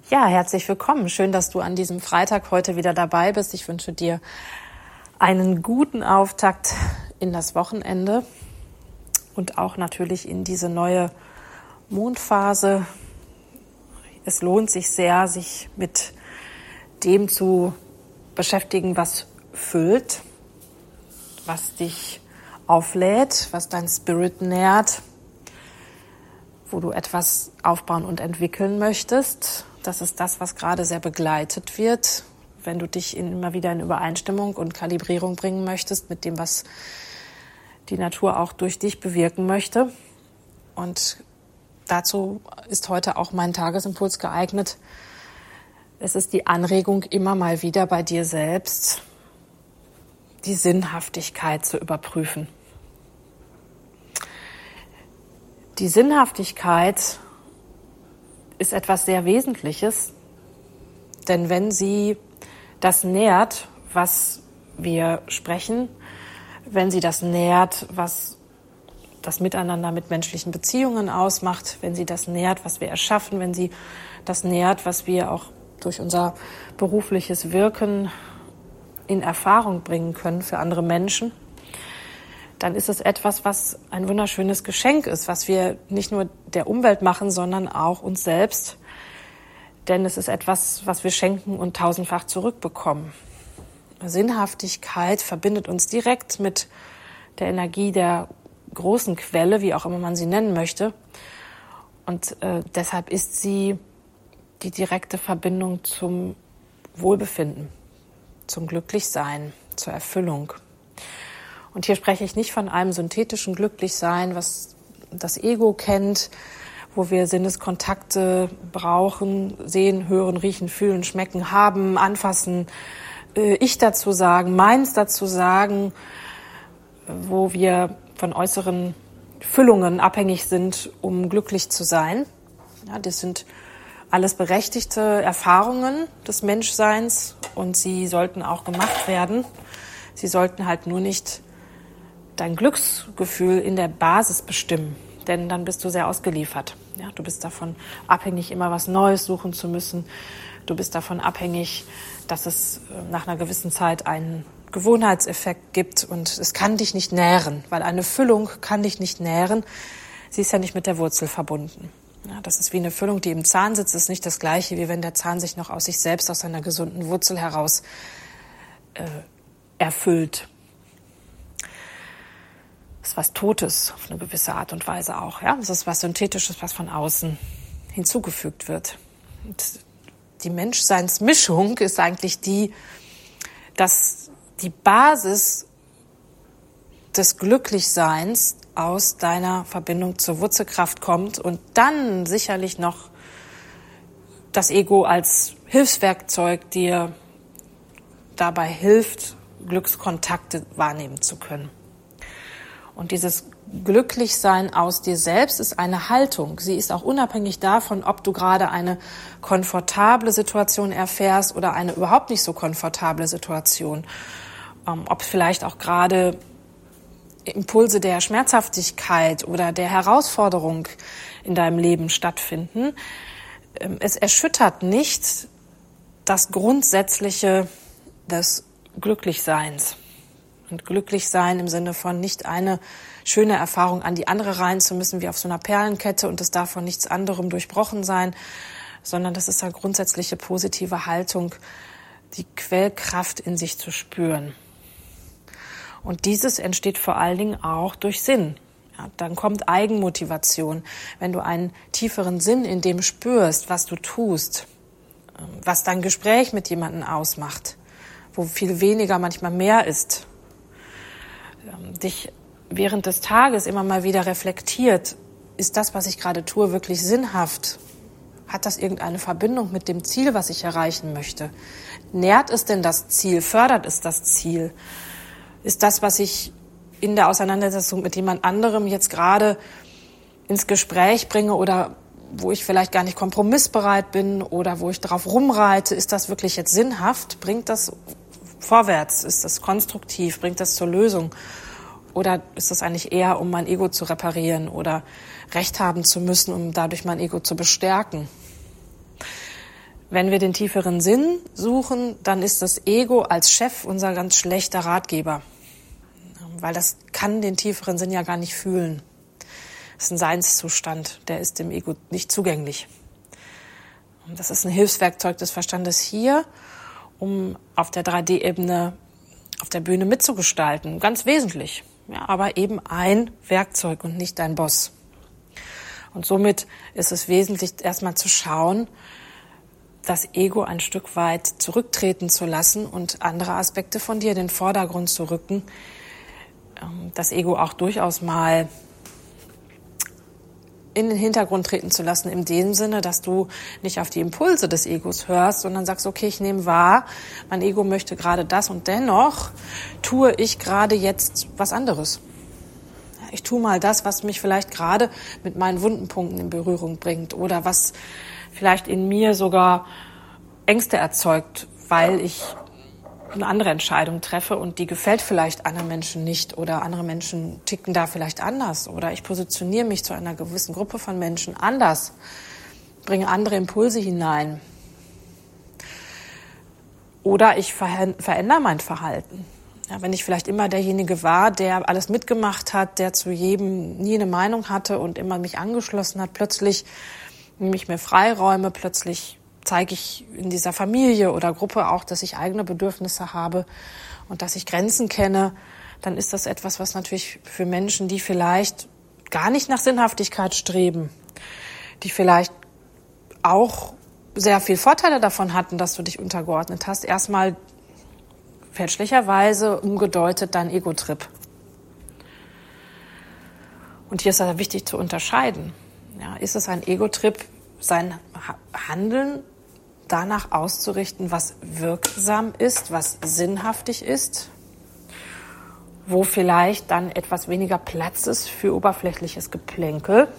Ja, herzlich willkommen. Schön, dass du an diesem Freitag heute wieder dabei bist. Ich wünsche dir einen guten Auftakt in das Wochenende und auch natürlich in diese neue Mondphase. Es lohnt sich sehr, sich mit dem zu beschäftigen, was füllt, was dich auflädt, was dein Spirit nährt, wo du etwas aufbauen und entwickeln möchtest. Das ist das, was gerade sehr begleitet wird, wenn du dich immer wieder in Übereinstimmung und Kalibrierung bringen möchtest mit dem, was die Natur auch durch dich bewirken möchte. Und dazu ist heute auch mein Tagesimpuls geeignet. Es ist die Anregung, immer mal wieder bei dir selbst die Sinnhaftigkeit zu überprüfen. Die Sinnhaftigkeit ist etwas sehr Wesentliches, denn wenn sie das nährt, was wir sprechen, wenn sie das nährt, was das Miteinander mit menschlichen Beziehungen ausmacht, wenn sie das nährt, was wir erschaffen, wenn sie das nährt, was wir auch durch unser berufliches Wirken in Erfahrung bringen können für andere Menschen, dann ist es etwas, was ein wunderschönes Geschenk ist, was wir nicht nur der Umwelt machen, sondern auch uns selbst. Denn es ist etwas, was wir schenken und tausendfach zurückbekommen. Sinnhaftigkeit verbindet uns direkt mit der Energie der großen Quelle, wie auch immer man sie nennen möchte. Und deshalb ist sie die direkte Verbindung zum Wohlbefinden, zum Glücklichsein, zur Erfüllung. Und hier spreche ich nicht von einem synthetischen Glücklichsein, was das Ego kennt, wo wir Sinneskontakte brauchen, sehen, hören, riechen, fühlen, schmecken, haben, anfassen, ich dazu sagen, meins dazu sagen, wo wir von äußeren Füllungen abhängig sind, um glücklich zu sein. Ja, das sind alles berechtigte Erfahrungen des Menschseins und sie sollten auch gemacht werden. Sie sollten halt nur nicht dein Glücksgefühl in der Basis bestimmen, denn dann bist du sehr ausgeliefert. Ja, du bist davon abhängig, immer was Neues suchen zu müssen. Du bist davon abhängig, dass es nach einer gewissen Zeit einen Gewohnheitseffekt gibt und es kann dich nicht nähren, weil eine Füllung kann dich nicht nähren. Sie ist ja nicht mit der Wurzel verbunden. Ja, das ist wie eine Füllung, die im Zahn sitzt, ist nicht das Gleiche, wie wenn der Zahn sich noch aus sich selbst, aus seiner gesunden Wurzel heraus erfüllt. Das ist was Totes auf eine gewisse Art und Weise auch. Ja? Das ist was Synthetisches, was von außen hinzugefügt wird. Und die Menschseinsmischung ist eigentlich die, dass die Basis des Glücklichseins aus deiner Verbindung zur Wurzelkraft kommt und dann sicherlich noch das Ego als Hilfswerkzeug dir dabei hilft, Glückskontakte wahrnehmen zu können. Und dieses Glücklichsein aus dir selbst ist eine Haltung. Sie ist auch unabhängig davon, ob du gerade eine komfortable Situation erfährst oder eine überhaupt nicht so komfortable Situation. Ob vielleicht auch gerade Impulse der Schmerzhaftigkeit oder der Herausforderung in deinem Leben stattfinden. Es erschüttert nicht das Grundsätzliche des Glücklichseins. Und Glücklichsein im Sinne von nicht eine schöne Erfahrung an die andere rein zu müssen, wie auf so einer Perlenkette und es darf von nichts anderem durchbrochen sein, sondern das ist eine grundsätzliche positive Haltung, die Quellkraft in sich zu spüren. Und dieses entsteht vor allen Dingen auch durch Sinn. Ja, dann kommt Eigenmotivation. Wenn du einen tieferen Sinn in dem spürst, was du tust, was dein Gespräch mit jemandem ausmacht, wo viel weniger manchmal mehr ist, dich während des Tages immer mal wieder reflektiert, ist das, was ich gerade tue, wirklich sinnhaft? Hat das irgendeine Verbindung mit dem Ziel, was ich erreichen möchte? Nährt es denn das Ziel? Fördert es das Ziel? Ist das, was ich in der Auseinandersetzung mit jemand anderem jetzt gerade ins Gespräch bringe oder wo ich vielleicht gar nicht kompromissbereit bin oder wo ich darauf rumreite, ist das wirklich jetzt sinnhaft? Bringt das vorwärts? Ist das konstruktiv? Bringt das zur Lösung? Oder ist das eigentlich eher, um mein Ego zu reparieren oder Recht haben zu müssen, um dadurch mein Ego zu bestärken? Wenn wir den tieferen Sinn suchen, dann ist das Ego als Chef unser ganz schlechter Ratgeber. Weil das kann den tieferen Sinn ja gar nicht fühlen. Das ist ein Seinszustand, der ist dem Ego nicht zugänglich. Und das ist ein Hilfswerkzeug des Verstandes hier, um auf der 3D-Ebene, auf der Bühne mitzugestalten. Ganz wesentlich. Ja, aber eben ein Werkzeug und nicht dein Boss. Und somit ist es wesentlich, erstmal zu schauen, das Ego ein Stück weit zurücktreten zu lassen und andere Aspekte von dir in den Vordergrund zu rücken. Das Ego auch durchaus mal in den Hintergrund treten zu lassen, in dem Sinne, dass du nicht auf die Impulse des Egos hörst, sondern sagst, okay, ich nehme wahr, mein Ego möchte gerade das und dennoch tue ich gerade jetzt was anderes. Ich tue mal das, was mich vielleicht gerade mit meinen Wundenpunkten in Berührung bringt oder was vielleicht in mir sogar Ängste erzeugt, weil ich eine andere Entscheidung treffe und die gefällt vielleicht anderen Menschen nicht oder andere Menschen ticken da vielleicht anders oder ich positioniere mich zu einer gewissen Gruppe von Menschen anders, bringe andere Impulse hinein oder ich verändere mein Verhalten. Ja, wenn ich vielleicht immer derjenige war, der alles mitgemacht hat, der zu jedem nie eine Meinung hatte und immer mich angeschlossen hat, plötzlich nehme ich mir Freiräume, plötzlich zeige ich in dieser Familie oder Gruppe auch, dass ich eigene Bedürfnisse habe und dass ich Grenzen kenne, dann ist das etwas, was natürlich für Menschen, die vielleicht gar nicht nach Sinnhaftigkeit streben, die vielleicht auch sehr viel Vorteile davon hatten, dass du dich untergeordnet hast, erstmal fälschlicherweise umgedeutet dein Ego-Trip. Und hier ist es wichtig zu unterscheiden. Ja, ist es ein Ego-Trip, sein Handeln danach auszurichten, was wirksam ist, was sinnhaftig ist, wo vielleicht dann etwas weniger Platz ist für oberflächliches Geplänkel?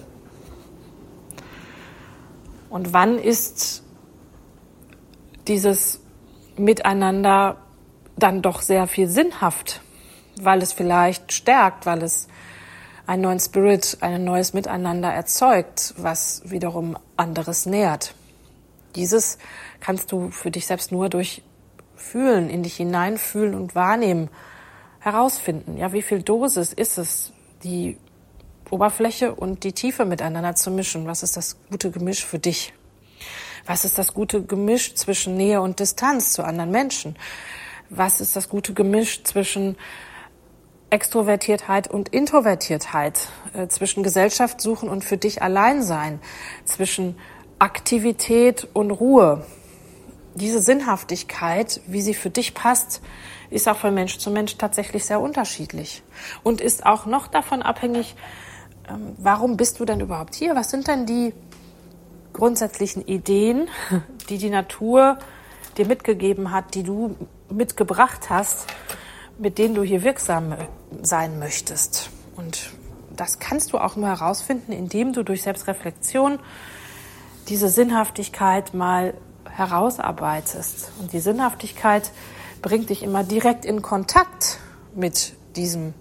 Und wann ist dieses Miteinander dann doch sehr viel sinnhaft, weil es vielleicht stärkt, weil es einen neuen Spirit, ein neues Miteinander erzeugt, was wiederum anderes nährt. Dieses kannst du für dich selbst nur durch Fühlen, in dich hineinfühlen und wahrnehmen, herausfinden. Ja, wie viel Dosis ist es, die Oberfläche und die Tiefe miteinander zu mischen? Was ist das gute Gemisch für dich? Was ist das gute Gemisch zwischen Nähe und Distanz zu anderen Menschen? Was ist das gute Gemisch zwischen Extrovertiertheit und Introvertiertheit, zwischen Gesellschaft suchen und für dich allein sein, zwischen Aktivität und Ruhe? Diese Sinnhaftigkeit, wie sie für dich passt, ist auch von Mensch zu Mensch tatsächlich sehr unterschiedlich und ist auch noch davon abhängig, warum bist du denn überhaupt hier? Was sind denn die grundsätzlichen Ideen, die die Natur dir mitgegeben hat, die du mitgebracht hast, mit denen du hier wirksam sein möchtest? Und das kannst du auch nur herausfinden, indem du durch Selbstreflexion diese Sinnhaftigkeit mal herausarbeitest. Und die Sinnhaftigkeit bringt dich immer direkt in Kontakt mit diesen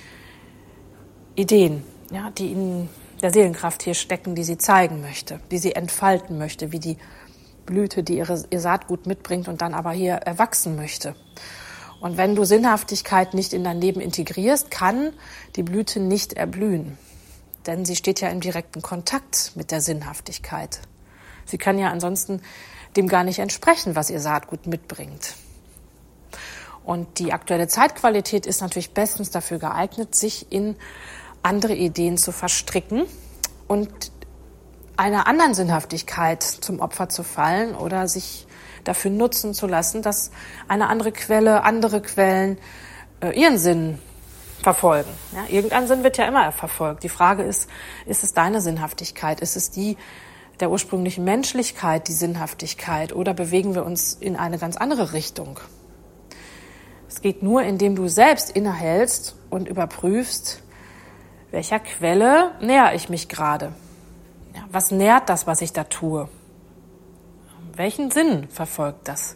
Ideen, ja, die in der Seelenkraft hier stecken, die sie zeigen möchte, die sie entfalten möchte, wie die Blüte, die ihr Saatgut mitbringt und dann aber hier erwachsen möchte. Und wenn du Sinnhaftigkeit nicht in dein Leben integrierst, kann die Blüte nicht erblühen. Denn sie steht ja im direkten Kontakt mit der Sinnhaftigkeit. Sie kann ja ansonsten dem gar nicht entsprechen, was ihr Saatgut mitbringt. Und die aktuelle Zeitqualität ist natürlich bestens dafür geeignet, sich in andere Ideen zu verstricken und einer anderen Sinnhaftigkeit zum Opfer zu fallen oder sich dafür nutzen zu lassen, dass eine andere Quelle, andere Quellen ihren Sinn verfolgen. Ja, irgendein Sinn wird ja immer verfolgt. Die Frage ist es deine Sinnhaftigkeit? Ist es die der ursprünglichen Menschlichkeit, die Sinnhaftigkeit? Oder bewegen wir uns in eine ganz andere Richtung? Es geht nur, indem du selbst innehältst und überprüfst, welcher Quelle nähere ich mich gerade? Ja, was nährt das, was ich da tue? Welchen Sinn verfolgt das?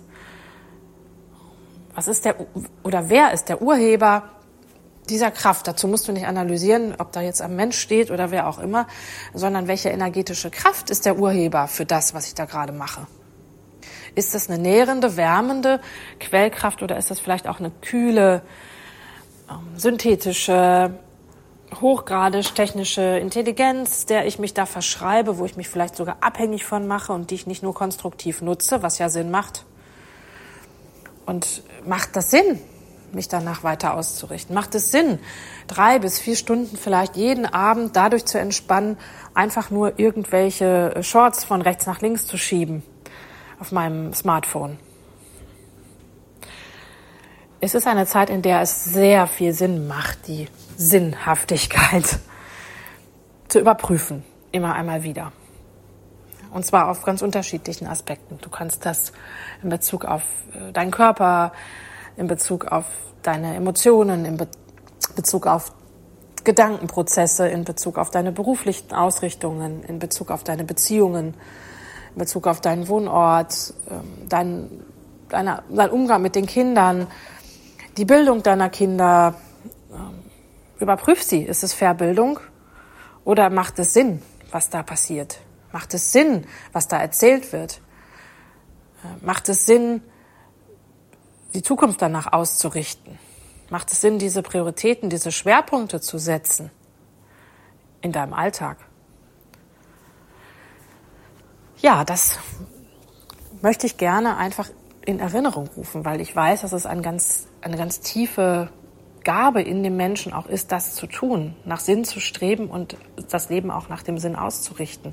Wer ist der Urheber dieser Kraft? Dazu musst du nicht analysieren, ob da jetzt ein Mensch steht oder wer auch immer, sondern welche energetische Kraft ist der Urheber für das, was ich da gerade mache? Ist das eine nährende, wärmende Quellkraft oder ist das vielleicht auch eine kühle, synthetische, hochgradig technische Intelligenz, der ich mich da verschreibe, wo ich mich vielleicht sogar abhängig von mache und die ich nicht nur konstruktiv nutze, was ja Sinn macht? Und macht das Sinn, mich danach weiter auszurichten? Macht es Sinn, 3 bis 4 Stunden vielleicht jeden Abend dadurch zu entspannen, einfach nur irgendwelche Shorts von rechts nach links zu schieben auf meinem Smartphone? Es ist eine Zeit, in der es sehr viel Sinn macht, die Sinnhaftigkeit zu überprüfen, immer einmal wieder. Und zwar auf ganz unterschiedlichen Aspekten. Du kannst das in Bezug auf deinen Körper, in Bezug auf deine Emotionen, in Bezug auf Gedankenprozesse, in Bezug auf deine beruflichen Ausrichtungen, in Bezug auf deine Beziehungen, in Bezug auf deinen Wohnort, dein Umgang mit den Kindern, die Bildung deiner Kinder. Überprüf sie. Ist es Verbildung oder macht es Sinn, was da passiert? Macht es Sinn, was da erzählt wird? Macht es Sinn, die Zukunft danach auszurichten? Macht es Sinn, diese Prioritäten, diese Schwerpunkte zu setzen in deinem Alltag? Ja, das möchte ich gerne einfach in Erinnerung rufen, weil ich weiß, dass es eine ganz tiefe Gabe in dem Menschen auch ist, das zu tun, nach Sinn zu streben und das Leben auch nach dem Sinn auszurichten.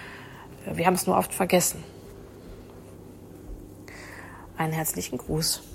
Wir haben es nur oft vergessen. Einen herzlichen Gruß.